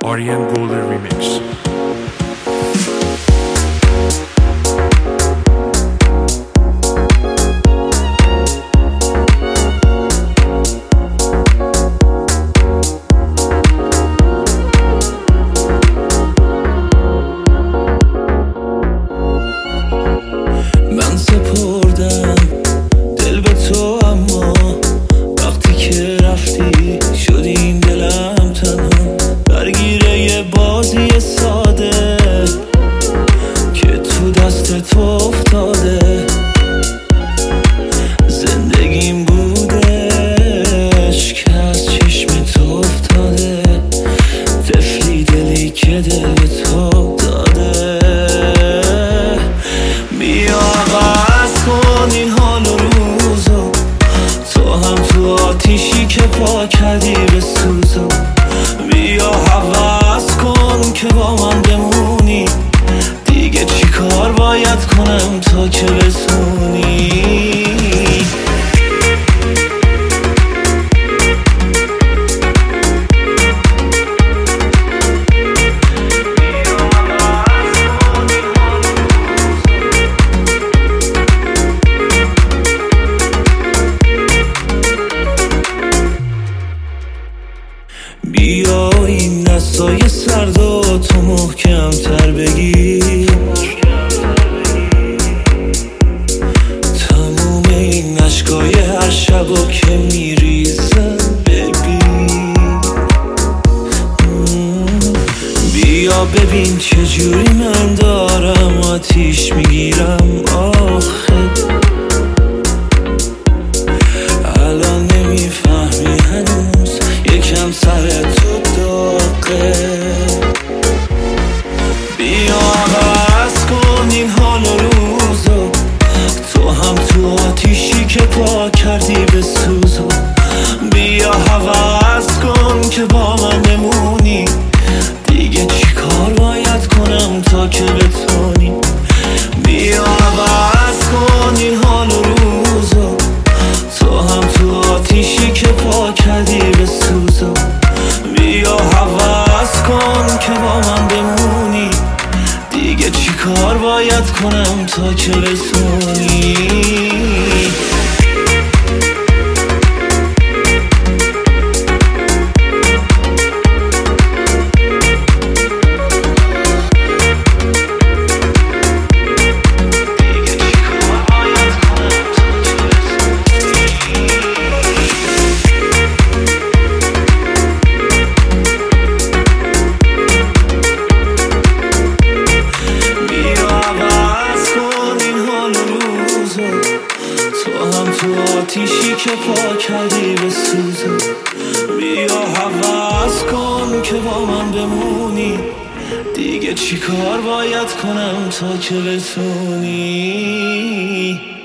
REM Golden Remix. من سپردم دل به تو، اما وقتی که رفتی شد این دلم تنها درگیره یه بازی ساده که تو دست تو افتاده. زندگیم بودش که از چشم تو افتاده، طفلی دلی که دل به تو داده. بیا عوض کن این حال و روزو، تو هم تو آتیشی که پا کردی به سوزو. بیا عوض کن که با من بمونی، دیگه چی کار باید کنم تا که بتونی. بیا این دستای سردو تو محکم تر بگیر، تموم این عشقای هر شبا که میریزن ببین. بیا ببین چجوری من دارم آتیش میگیرم آخه. الان نمیفهمی هنوز یکم سر تو داغه. بیا عوض کن این حال و روزو، تو هم تو آتیشی که پا کردی به سوزو. بیا عوض کن که با من بمونی، دیگه چی کار باید کنم تا که بتونی. بیا عوض کن این حال و روزو، تو هم تو آتیشی که پا کردی به سوزو. بیا عوض کن که با من بمونی، دیگه چی کار باید کنم تا که بتونی. تو آتیشی که پا کردی به سوزو. بیا عوض کن که با من بمونی، دیگه چی کار باید کنم تا که بتونی.